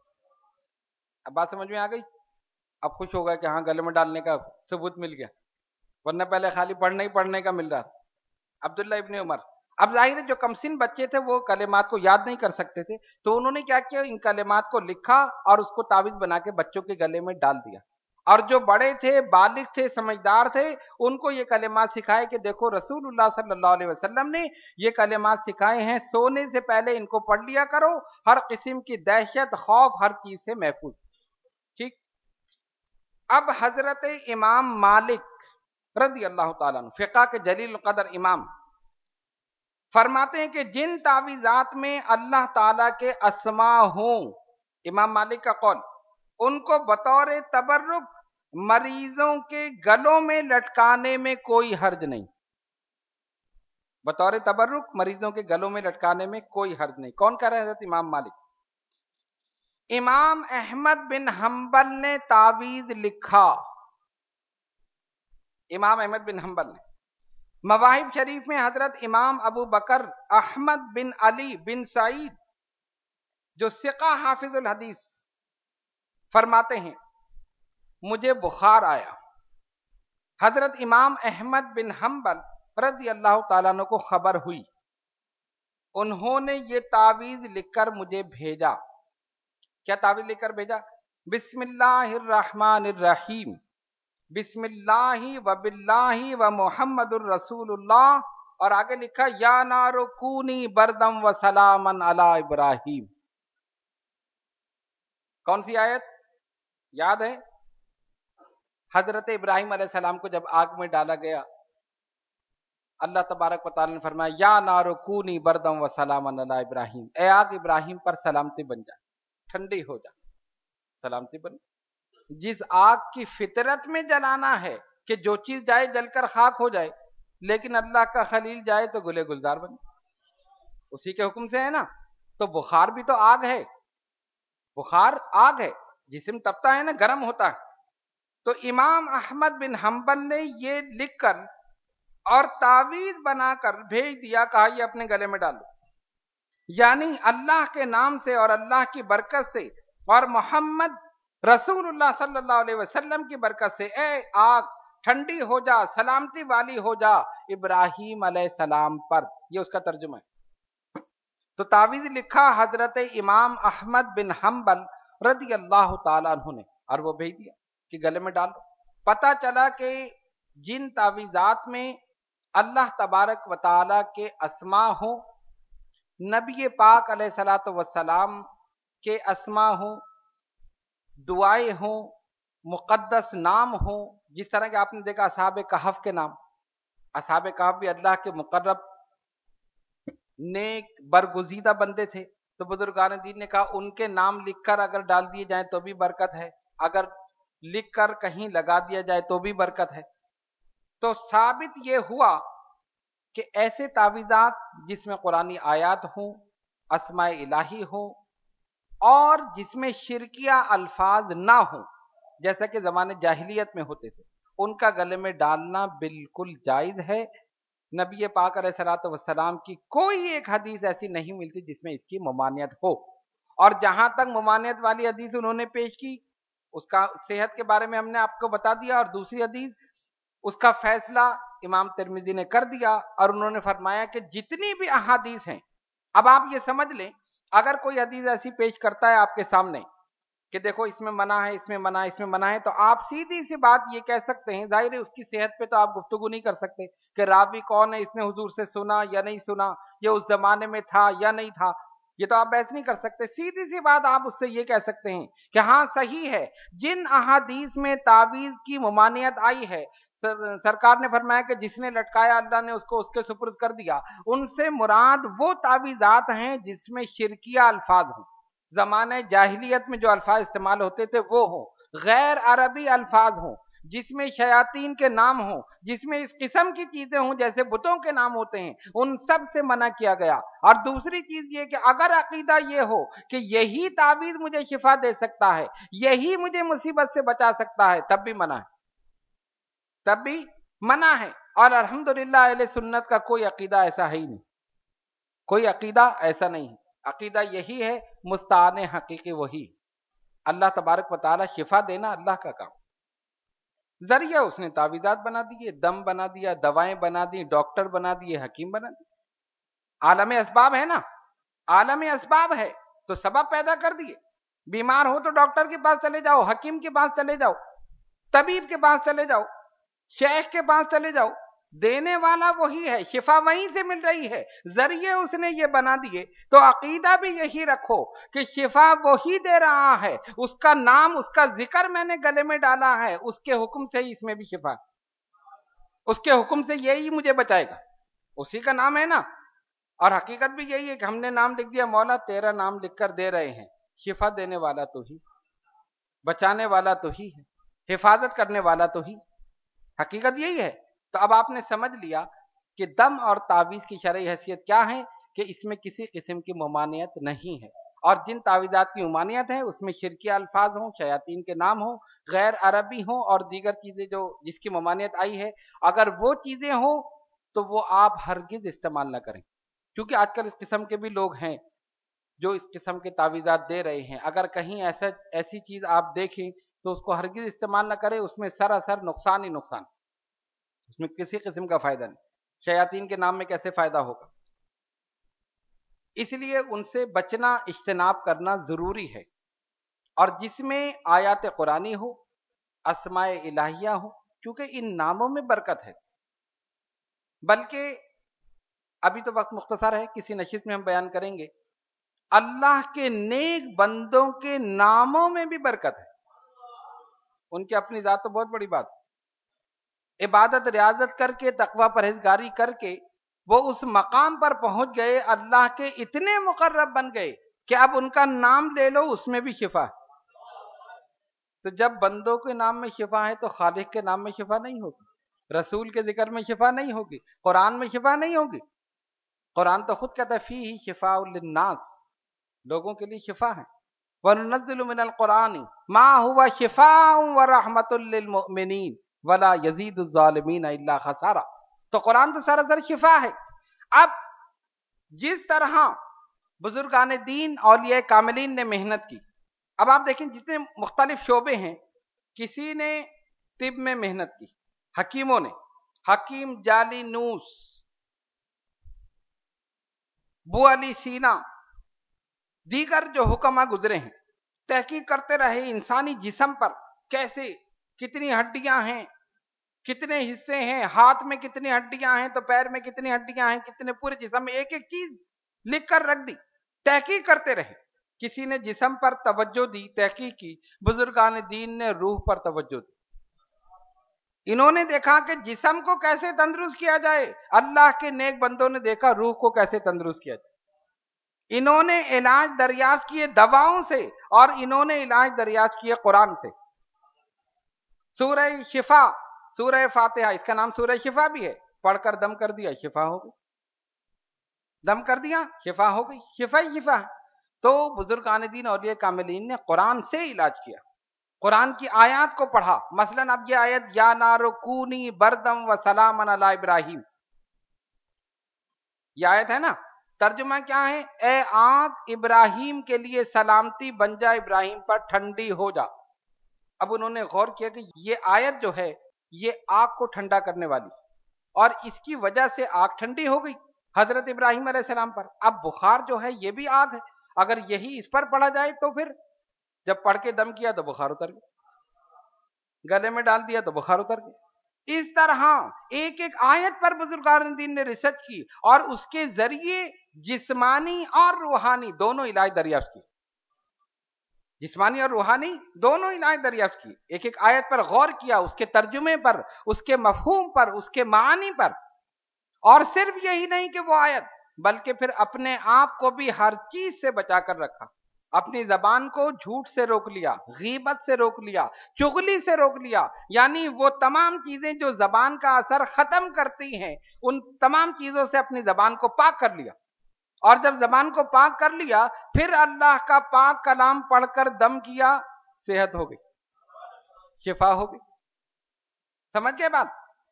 اب بات سمجھ میں آ گئی؟ اب خوش ہو گئے کہ ہاں گلے میں ڈالنے کا ثبوت مل گیا، ورنہ پہلے خالی پڑھنے ہی پڑھنے کا مل رہا تھا۔ عبداللہ ابن عمر، اب ظاہر ہے جو کمسن بچے تھے وہ کلمات کو یاد نہیں کر سکتے تھے، تو انہوں نے کیا کیا؟ ان کلمات کو لکھا اور اس کو تعویذ بنا کے بچوں کے گلے میں ڈال دیا، اور جو بڑے تھے، بالغ تھے، سمجھدار تھے، ان کو یہ کلمات سکھائے کہ دیکھو رسول اللہ صلی اللہ علیہ وسلم نے یہ کلمات سکھائے ہیں، سونے سے پہلے ان کو پڑھ لیا کرو، ہر قسم کی دہشت، خوف، ہر چیز سے محفوظ۔ ٹھیک، اب حضرت امام مالک رضی اللہ تعالیٰ عنہ، فقہ کے جلیل القدر امام، فرماتے ہیں کہ جن تعویذات میں اللہ تعالیٰ کے اسماء ہوں، امام مالک کا قول، ان کو بطور تبرک مریضوں کے گلوں میں لٹکانے میں کوئی حرج نہیں۔ بطور تبرک مریضوں کے گلوں میں لٹکانے میں کوئی حرج نہیں۔ کون کہہ رہے ہیں؟ حضرت امام مالک۔ امام احمد بن حنبل نے تعویذ لکھا، امام احمد بن حنبل نے۔ مواہب شریف میں حضرت امام ابو بکر احمد بن علی بن سعید جو ثقہ حافظ الحدیث فرماتے ہیں مجھے بخار آیا، حضرت امام احمد بن حنبل رضی اللہ تعالیٰ عنہ کو خبر ہوئی، انہوں نے یہ تعویذ لکھ کر مجھے بھیجا۔ کیا تعویذ لکھ کر بھیجا؟ بسم اللہ الرحمن الرحیم، بسم اللہ و باللہ و محمد الرسول اللہ، اور آگے لکھا یا نار کونی بردم و سلاما علی ابراہیم۔ کون سی آیت یاد ہے؟ حضرت ابراہیم علیہ السلام کو جب آگ میں ڈالا گیا، اللہ تبارک و تعالی نے فرمایا یا نار کونی بردم و سلاما علی ابراہیم، اے آگ ابراہیم پر سلامتی بن جا، ٹھنڈی ہو جا، سلامتی بن۔ جس آگ کی فطرت میں جلانا ہے کہ جو چیز جائے جل کر خاک ہو جائے، لیکن اللہ کا خلیل جائے تو گلے گلزار بن، اسی کے حکم سے ہے نا۔ تو بخار بھی تو آگ ہے، بخار آگ ہے، جسم تپتا ہے نا، گرم ہوتا ہے، تو امام احمد بن حنبل نے یہ لکھ کر اور تعویذ بنا کر بھیج دیا، کہا یہ اپنے گلے میں ڈالو، یعنی اللہ کے نام سے اور اللہ کی برکت سے اور محمد رسول اللہ صلی اللہ علیہ وسلم کی برکت سے اے آگ ٹھنڈی ہو جا، سلامتی والی ہو جا ابراہیم علیہ السلام پر، یہ اس کا ترجمہ ہے۔ تو تعویذ لکھا حضرت امام احمد بن حنبل رضی اللہ تعالیٰ عنہ نے، اور وہ بھیج دیا کہ گلے میں ڈالو۔ پتہ چلا کہ جن تعویذات میں اللہ تبارک و تعالیٰ کے اسماء ہوں، نبی پاک علیہ الصلوۃ والسلام کے اسماء ہوں، دعائیں ہوں، مقدس نام ہوں، جس طرح کہ آپ نے دیکھا اصحاب کہف کے نام، اصحاب کہف بھی اللہ کے مقرب نیک برگزیدہ بندے تھے، تو بزرگان دین نے کہا ان کے نام لکھ کر اگر ڈال دیے جائیں تو بھی برکت ہے، اگر لکھ کر کہیں لگا دیا جائے تو بھی برکت ہے۔ تو ثابت یہ ہوا کہ ایسے تعویذات جس میں قرآنی آیات ہوں، اسماء الہی ہوں، اور جس میں شرکیہ الفاظ نہ ہوں، جیسا کہ زمانے جاہلیت میں ہوتے تھے، ان کا گلے میں ڈالنا بالکل جائز ہے۔ نبی پاک علیہ الصلوۃ والسلام کی کوئی ایک حدیث ایسی نہیں ملتی جس میں اس کی ممانعت ہو، اور جہاں تک ممانعت والی حدیث انہوں نے پیش کی اس کا صحت کے بارے میں ہم نے آپ کو بتا دیا، اور دوسری حدیث اس کا فیصلہ امام ترمذی نے کر دیا، اور انہوں نے فرمایا کہ جتنی بھی احادیث ہیں، اب آپ یہ سمجھ لیں اگر کوئی حدیث ایسی پیش کرتا ہے آپ کے سامنے کہ دیکھو اس میں منع ہے، اس میں منع ہے، اس میں منع ہے، تو آپ سیدھی سی بات یہ کہہ سکتے ہیں، ظاہر ہے اس کی صحت پہ تو آپ گفتگو نہیں کر سکتے کہ راوی کون ہے، اس نے حضور سے سنا یا نہیں سنا، یہ اس زمانے میں تھا یا نہیں تھا، یہ تو آپ بحث نہیں کر سکتے۔ سیدھی سی بات آپ اس سے یہ کہہ سکتے ہیں کہ ہاں صحیح ہے، جن احادیث میں تعویذ کی ممانعت آئی ہے، سرکار نے فرمایا کہ جس نے لٹکایا اللہ نے اس کو اس کے سپرد کر دیا، ان سے مراد وہ تعویذات ہیں جس میں شرکیہ الفاظ ہوں، زمانہ جاہلیت میں جو الفاظ استعمال ہوتے تھے وہ ہوں، غیر عربی الفاظ ہوں، جس میں شیاطین کے نام ہوں، جس میں اس قسم کی چیزیں ہوں جیسے بتوں کے نام ہوتے ہیں، ان سب سے منع کیا گیا۔ اور دوسری چیز یہ کہ اگر عقیدہ یہ ہو کہ یہی تعویذ مجھے شفا دے سکتا ہے، یہی مجھے مصیبت سے بچا سکتا ہے، تب بھی منع ہے، تب بھی منع ہے۔ اور الحمدللہ اہل سنت کا کوئی عقیدہ ایسا ہے ہی نہیں، کوئی عقیدہ ایسا نہیں ہے، عقیدہ یہی ہے، مستعان حقیقی وہی، اللہ تبارک و تعالی شفا دینا اللہ کا کام، ذریعہ اس نے تعویذات بنا دیے، دم بنا دیا، دوائیں بنا دی، ڈاکٹر بنا دیے، حکیم بنا دیے، عالم اسباب ہے نا، عالم اسباب ہے تو سبب پیدا کر دیے، بیمار ہو تو ڈاکٹر کے پاس چلے جاؤ، حکیم کے پاس چلے جاؤ، طبیب کے پاس چلے جاؤ، شیخ کے پاس چلے جاؤ، دینے والا وہی ہے، شفا وہیں سے مل رہی ہے، ذریعے اس نے یہ بنا دیے۔ تو عقیدہ بھی یہی رکھو کہ شفا وہی دے رہا ہے، اس کا نام، اس کا ذکر میں نے گلے میں ڈالا ہے، اس کے حکم سے ہی اس میں بھی شفا ہے، اس کے حکم سے یہی مجھے بچائے گا، اسی کا نام ہے نا۔ اور حقیقت بھی یہی ہے کہ ہم نے نام لکھ دیا، مولا تیرا نام لکھ کر دے رہے ہیں، شفا دینے والا تو ہی، بچانے والا تو ہی ہے، حفاظت کرنے والا تو ہی، حقیقت یہی ہے۔ تو اب آپ نے سمجھ لیا کہ دم اور تعویذ کی شرعی حیثیت کیا ہے، کہ اس میں کسی قسم کی ممانعت نہیں ہے، اور جن تعویذات کی ممانعت ہے اس میں شرکیہ الفاظ ہوں، شیاطین کے نام ہوں، غیر عربی ہوں، اور دیگر چیزیں جو جس کی ممانعت آئی ہے، اگر وہ چیزیں ہوں تو وہ آپ ہرگز استعمال نہ کریں، کیونکہ آج کل اس قسم کے بھی لوگ ہیں جو اس قسم کے تعویذات دے رہے ہیں، اگر کہیں ایسا ایسی چیز آپ دیکھیں تو اس کو ہرگز استعمال نہ کریں، اس میں سراسر نقصان ہی نقصان، اس میں کسی قسم کا فائدہ نہیں، شیاطین کے نام میں کیسے فائدہ ہوگا؟ اس لیے ان سے بچنا، اجتناب کرنا ضروری ہے، اور جس میں آیات قرآنی ہو، اسماء الہیہ ہو، کیونکہ ان ناموں میں برکت ہے، بلکہ ابھی تو وقت مختصر ہے، کسی نشست میں ہم بیان کریں گے، اللہ کے نیک بندوں کے ناموں میں بھی برکت ہے، ان کی اپنی ذات تو بہت بڑی بات، عبادت ریاضت کر کے، تقوی پرہیزگاری کر کے وہ اس مقام پر پہنچ گئے، اللہ کے اتنے مقرب بن گئے کہ اب ان کا نام لے لو اس میں بھی شفا ہے۔ تو جب بندوں کے نام میں شفا ہے تو خالق کے نام میں شفا نہیں ہوگی، رسول کے ذکر میں شفا نہیں ہوگی، قرآن میں شفا نہیں ہوگی۔ قرآن تو خود کہتا ہے فیہ شفاء للناس، لوگوں کے لیے شفا ہے، وَنُنَزِّلُ مِنَ الْقُرْآنِ مَا هُوَ شِفَاءٌ وَرَحْمَةٌ لِّلْمُؤْمِنِينَ وَلَا يَزِيدُ الظَّالِمِينَ إِلَّا خَسَارًا۔ تو قرآن تو سراسر شفا ہے۔ اب جس طرح بزرگان دین اولیاء کاملین نے محنت کی، اب آپ دیکھیں جتنے مختلف شعبے ہیں، کسی نے طب میں محنت کی، حکیموں نے، حکیم جالی نوس، بو علی سینا، دیگر جو حکما گزرے ہیں، تحقیق کرتے رہے انسانی جسم پر کیسے، کتنی ہڈیاں ہیں، کتنے حصے ہیں، ہاتھ میں کتنی ہڈیاں ہیں تو پیر میں کتنی ہڈیاں ہیں، کتنے پورے جسم میں، ایک ایک چیز لکھ کر رکھ دی، تحقیق کرتے رہے۔ کسی نے جسم پر توجہ دی، تحقیق کی، بزرگان دین نے روح پر توجہ دی۔ انہوں نے دیکھا کہ جسم کو کیسے تندرست کیا جائے، اللہ کے نیک بندوں نے دیکھا روح کو کیسے تندرست کیا جائے۔ انہوں نے علاج دریافت کیے دواؤں سے، اور انہوں نے علاج دریافت کیے قرآن سے۔ سورہ شفا، سورہ فاتحہ، اس کا نام سورہ شفا بھی ہے، پڑھ کر دم کر دیا شفا ہو گئی، دم کر دیا شفا ہو گئی، شفا ہی شفا ہے۔ تو بزرگان دین اولیاء کاملین نے قرآن سے علاج کیا، قرآن کی آیات کو پڑھا۔ مثلا اب یہ آیت یا نار کونی بردم و سلام علی ابراہیم، یہ آیت ہے نا، ترجمہ کیا ہے؟ اے آگ ابراہیم کے لیے سلامتی بن جا، ابراہیم پر ٹھنڈی ہو جا۔ اب انہوں نے غور کیا کہ یہ آیت جو ہے یہ آگ کو ٹھنڈا کرنے والی، اور اس کی وجہ سے آگ ٹھنڈی ہو گئی حضرت ابراہیم علیہ السلام پر۔ اب بخار جو ہے یہ بھی آگ ہے، اگر یہی اس پر پڑا جائے تو پھر جب پڑھ کے دم کیا تو بخار اتر گیا، گلے میں ڈال دیا تو بخار اتر گیا۔ اس طرح ایک ایک آیت پر بزرگان دین نے ریسرچ کی، اور اس کے ذریعے جسمانی اور روحانی دونوں علاج دریافت کی، جسمانی اور روحانی دونوں علاج دریافت کی۔ ایک ایک آیت پر غور کیا، اس کے ترجمے پر، اس کے مفہوم پر، اس کے معانی پر۔ اور صرف یہی نہیں کہ وہ آیت، بلکہ پھر اپنے آپ کو بھی ہر چیز سے بچا کر رکھا، اپنی زبان کو جھوٹ سے روک لیا، غیبت سے روک لیا، چغلی سے روک لیا، یعنی وہ تمام چیزیں جو زبان کا اثر ختم کرتی ہیں ان تمام چیزوں سے اپنی زبان کو پاک کر لیا۔ اور جب زبان کو پاک کر لیا، پھر اللہ کا پاک کلام پڑھ کر دم کیا، صحت ہو گئی، شفا ہو گئی۔ سمجھ گئے بات؟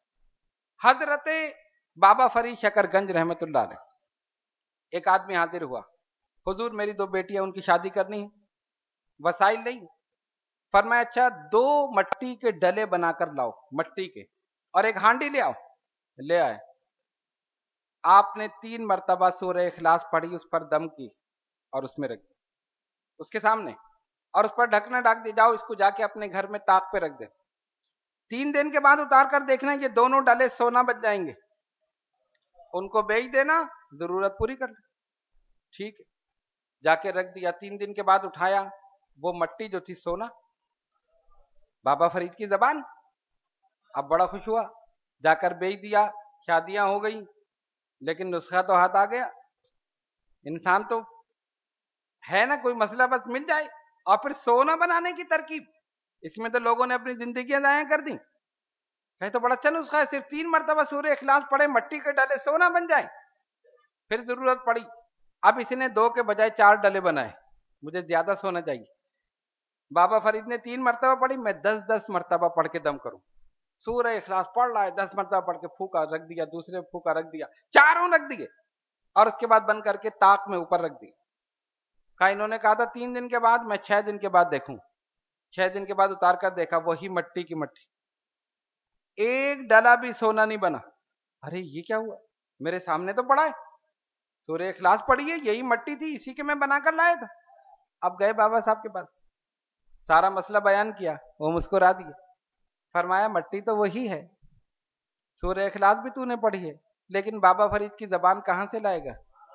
حضرت بابا فرید شکر گنج رحمت اللہ علیہ، ایک آدمی حاضر ہوا، حضور میری دو بیٹیاں، ان کی شادی کرنی ہے، وسائل نہیں۔ فرمایا اچھا دو مٹی کے ڈلے بنا کر لاؤ، مٹی کے، اور ایک ہانڈی لے آؤ۔ لے آئے، آپ نے تین مرتبہ سورہ اخلاص پڑھی، اس پر دم کی اور اس میں رکھ دی اس کے سامنے، اور اس پر ڈھکنا ڈھک دی، جاؤ اس کو جا کے اپنے گھر میں طاق پہ رکھ دے، تین دن کے بعد اتار کر دیکھنا یہ دونوں ڈلے سونا بچ جائیں گے، ان کو بیچ دینا، ضرورت پوری کر لیں۔ ٹھیک ہے، جا کے رکھ دیا، تین دن کے بعد اٹھایا، وہ مٹی جو تھی سونا۔ بابا فرید کی زبان، اب بڑا خوش ہوا، جا کر بیچ دیا، شادیاں ہو گئی، لیکن نسخہ تو ہاتھ آ گیا۔ انسان تو ہے نا، کوئی مسئلہ بس مل جائے، اور پھر سونا بنانے کی ترکیب، اس میں تو لوگوں نے اپنی زندگیاں ضائع کر دیں۔ کہیں تو بڑا اچھا نسخہ ہے، صرف تین مرتبہ سورہ اخلاص پڑھے، مٹی کے ڈلے سونا بن جائیں۔ پھر ضرورت پڑی، اب اس نے دو کے بجائے چار ڈلے بنائے، مجھے زیادہ سونا چاہیے۔ بابا فرید نے تین مرتبہ پڑھی، میں دس دس مرتبہ پڑھ کے دم کروں۔ سورہ اخلاص پڑھ رہا ہے، دس مرتبہ پڑھ کے پھونکا، رکھ دیا، دوسرے پھونکا، رکھ دیا، چاروں رکھ دیے، اور اس کے بعد بند کر کے طاق میں اوپر رکھ دی۔ کہا انہوں نے کہا تھا تین دن کے بعد، میں چھ دن کے بعد دیکھوں۔ چھ دن کے بعد اتار کر دیکھا، وہی مٹی کی مٹی، ایک ڈلا بھی سونا نہیں بنا۔ ارے یہ کیا ہوا، میرے سامنے تو پڑا ہے، سورہ اخلاص پڑھی ہے، یہی مٹی تھی، اسی کے میں بنا کر لایا تھا۔ اب گئے بابا صاحب کے پاس، سارا مسئلہ بیان کیا، وہ مسکرا دیے، فرمایا مٹی تو وہی ہے، سورہ اخلاص بھی تو نے پڑھی ہے، لیکن بابا فرید کی زبان کہاں سے لائے گا؟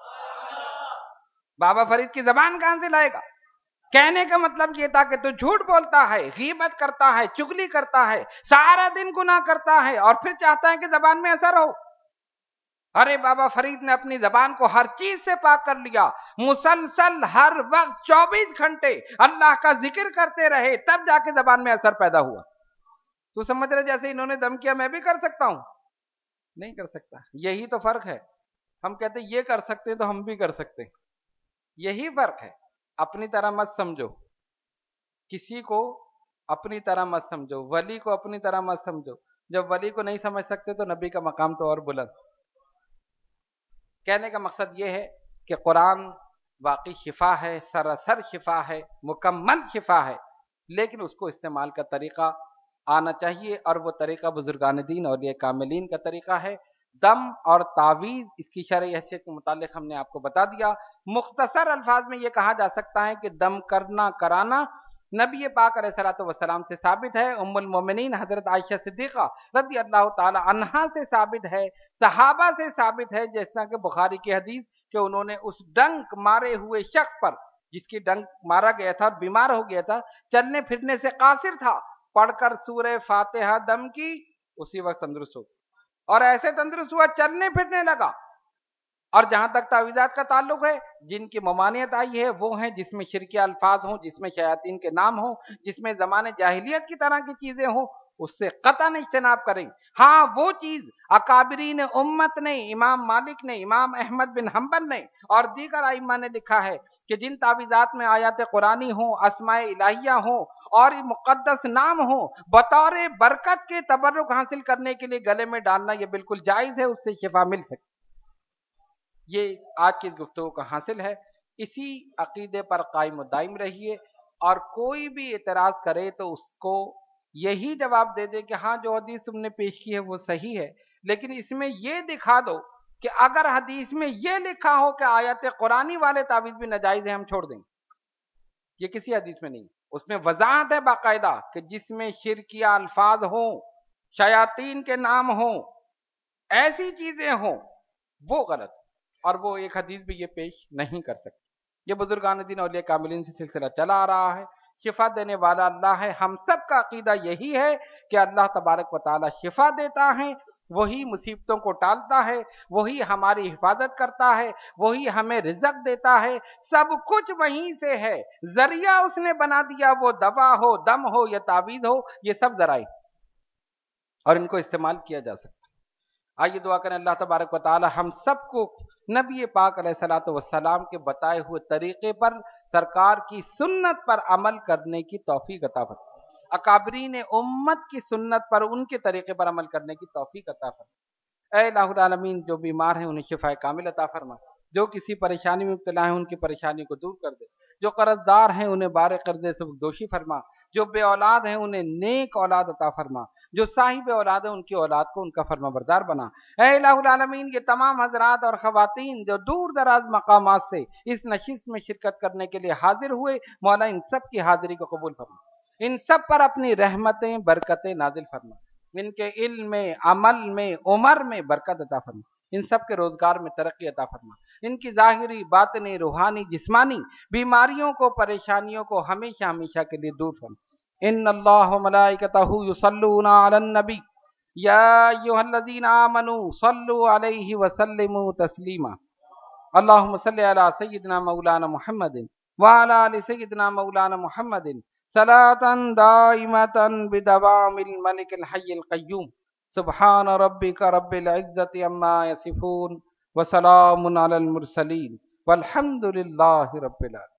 بابا فرید کی زبان کہاں سے لائے گا؟ کہنے کا مطلب یہ تھا کہ تو جھوٹ بولتا ہے، غیبت کرتا ہے، چغلی کرتا ہے، سارا دن گناہ کرتا ہے، اور پھر چاہتا ہے کہ زبان میں اثر ہو۔ ارے بابا فرید نے اپنی زبان کو ہر چیز سے پاک کر لیا، مسلسل ہر وقت چوبیس گھنٹے اللہ کا ذکر کرتے رہے، تب جا کے زبان میں اثر پیدا ہوا۔ تو سمجھ رہے جیسے انہوں نے دم کیا میں بھی کر سکتا ہوں؟ نہیں کر سکتا۔ یہی تو فرق ہے، ہم کہتے ہیں یہ کر سکتے تو ہم بھی کر سکتے، یہی فرق ہے۔ اپنی طرح مت سمجھو، کسی کو اپنی طرح مت سمجھو، ولی کو اپنی طرح مت سمجھو. جب ولی کو نہیں سمجھ سکتے تو نبی کا مقام تو اور بلند. کہنے کا مقصد یہ ہے کہ قرآن واقعی شفا ہے، سراسر شفا ہے، مکمل شفا ہے، لیکن اس کو استعمال کا طریقہ آنا چاہیے، اور وہ طریقہ بزرگان دین اور یہ کاملین کا طریقہ ہے. دم اور تعویذ اس کی شرعی حیثیت کے متعلق ہم نے آپ کو بتا دیا. مختصر الفاظ میں یہ کہا جا سکتا ہے کہ دم کرنا کرانا نبی پاک علیہ الصلوۃ والسلام سے ثابت ہے، ام المومنین حضرت عائشہ صدیقہ رضی اللہ تعالی عنہا سے ثابت ہے، صحابہ سے ثابت ہے، جس طرح کہ بخاری کی حدیث کہ انہوں نے اس ڈنک مارے ہوئے شخص پر، جس کی ڈنک مارا گیا تھا، بیمار ہو گیا تھا، چلنے پھرنے سے قاصر تھا، پڑھ کر سورہ فاتحہ دم کی، اسی وقت تندرست ہو، اور ایسے تندرست ہوا چلنے پھرنے لگا. اور جہاں تک تعویذات کا تعلق ہے، جن کی ممانعت آئی ہے وہ ہیں جس میں شرکیہ الفاظ ہوں، جس میں شیاطین کے نام ہوں، جس میں زمانے جاہلیت کی طرح کی چیزیں ہوں، اس سے قطعاً اجتناب کریں. ہاں وہ چیز اکابرین امت نے، امام مالک نے، امام احمد بن حنبل نے اور دیگر ائمہ نے لکھا ہے کہ جن تعویذات میں آیات قرآنی ہوں، اسماء الہیہ ہوں اور مقدس نام ہوں، بطور برکت کے تبرک حاصل کرنے کے لیے گلے میں ڈالنا یہ بالکل جائز ہے، اس سے شفا مل سکتی. یہ آج کی گفتگو کا حاصل ہے. اسی عقیدے پر قائم و دائم رہیے، اور کوئی بھی اعتراض کرے تو اس کو یہی جواب دے دے کہ ہاں جو حدیث تم نے پیش کی ہے وہ صحیح ہے، لیکن اس میں یہ دکھا دو کہ اگر حدیث میں یہ لکھا ہو کہ آیت قرآنی والے تعویذ بھی ناجائز ہیں، ہم چھوڑ دیں. یہ کسی حدیث میں نہیں، اس میں وضاحت ہے باقاعدہ کہ جس میں شرکیہ الفاظ ہوں، شیاطین کے نام ہوں، ایسی چیزیں ہوں، وہ غلط، اور وہ ایک حدیث بھی یہ پیش نہیں کر سکتی. یہ بزرگان دین اولیاء کاملین سے سلسلہ چلا آ رہا ہے. شفا دینے والا اللہ ہے. ہم سب کا عقیدہ یہی ہے کہ اللہ تبارک و تعالی شفا دیتا ہے، وہی مصیبتوں کو ٹالتا ہے، وہی ہماری حفاظت کرتا ہے، وہی ہمیں رزق دیتا ہے، سب کچھ وہیں سے ہے. ذریعہ اس نے بنا دیا، وہ دوا ہو، دم ہو یا تعویذ ہو، یہ سب ذرائع، اور ان کو استعمال کیا جا سکتا ہے. آئیے دعا کریں اللہ تبارک و تعالی ہم سب کو نبی پاک علیہ الصلوۃ والسلام کے بتائے ہوئے طریقے پر، سرکار کی سنت پر عمل کرنے کی توفیق عطا فرمائے، اکابرین امت کی سنت پر، ان کے طریقے پر عمل کرنے کی توفیق عطا فرمائے. اے الہ العالمین، جو بیمار ہیں انہیں شفا کامل عطا فرما، جو کسی پریشانی میں مبتلا ہیں ان کی پریشانی کو دور کر دے، جو قرض دار ہیں انہیں بار قرض سے دوشی فرما، جو بے اولاد ہیں انہیں نیک اولاد عطا فرما، جو صاحب اولاد ہیں ان کی اولاد کو ان کا فرما بردار بنا. اے الہ العالمین، یہ تمام حضرات اور خواتین جو دور دراز مقامات سے اس نشست میں شرکت کرنے کے لیے حاضر ہوئے، مولا ان سب کی حاضری کو قبول فرما، ان سب پر اپنی رحمتیں برکتیں نازل فرما، ان کے علم میں، عمل میں، عمر میں برکت عطا فرما، ان سب کے روزگار میں ترقی عطا فرما، ان کی ظاہری، باطنی، روحانی، جسمانی بیماریوں کو، پریشانیوں کو ہمیشہ ہمیشہ کے لیے دور فرما. ان اللہ ملائکتہ یصلون علی النبی یا ایھا الذین آمنوا صلوا علیہ وسلموا تسلیما. اللہم صل علی سیدنا مولانا محمد وعلی آل سیدنا مولانا محمد صلاة دائمة بدوام الملک الحی القیوم. سبحان ربک رب العزت عما یصفون وسلام علی المرسلین والحمد للہ رب العالمین.